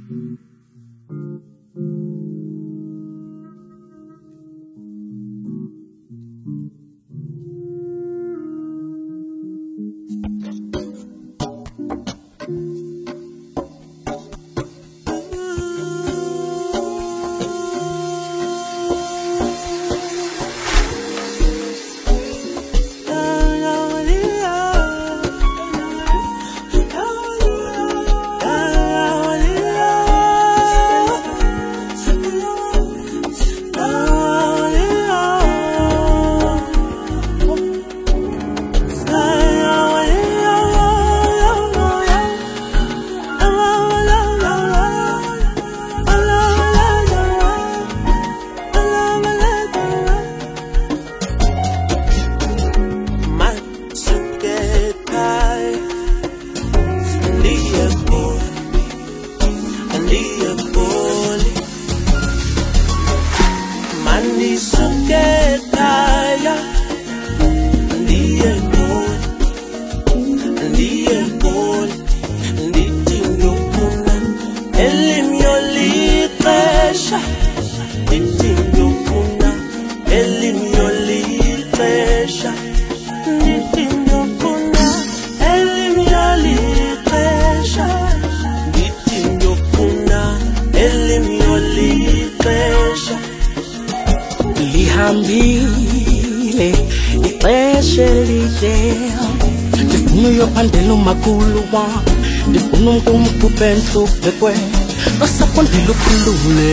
Lihambile ixesha elide ndifuna uyophandela umakhulu wam ndifuna umkhuphe entluphe nosapho ndilukhulule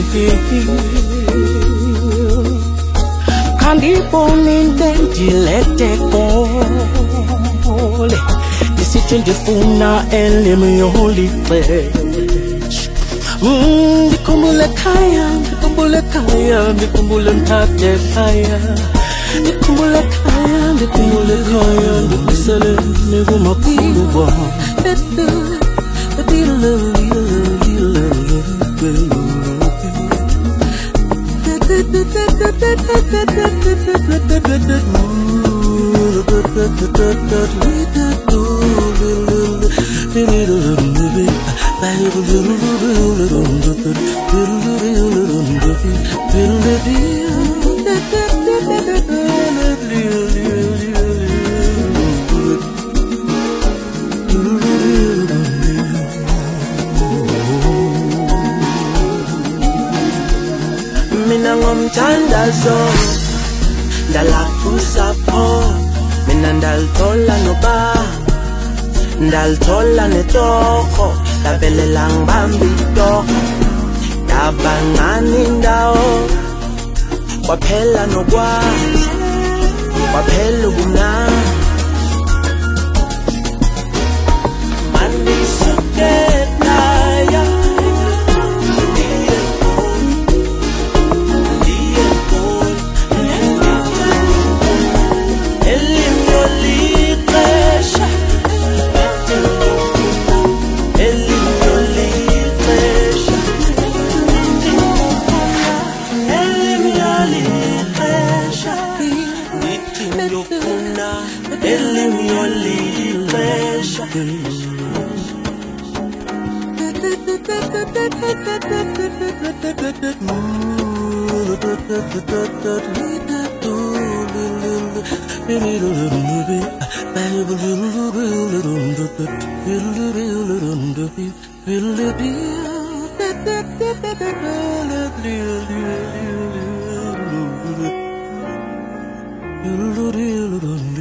khandibone into endilete kole ndisithi ndifuna elimi yolixesha ndikhumbule ekhaya ndikhumbule ekhaya ndikhumbule mthathe ekhaya ndikhumbule ekhaya ndikhumbule ekhaya ndibisele kumakhulu wam Mina ngomthandazo ndalakusapho mina ndalithola noba ndalithola netoko lavelela ngibamba itoko ndabancane indawo kwaphela nokwazi kwaphela ubumnandi Little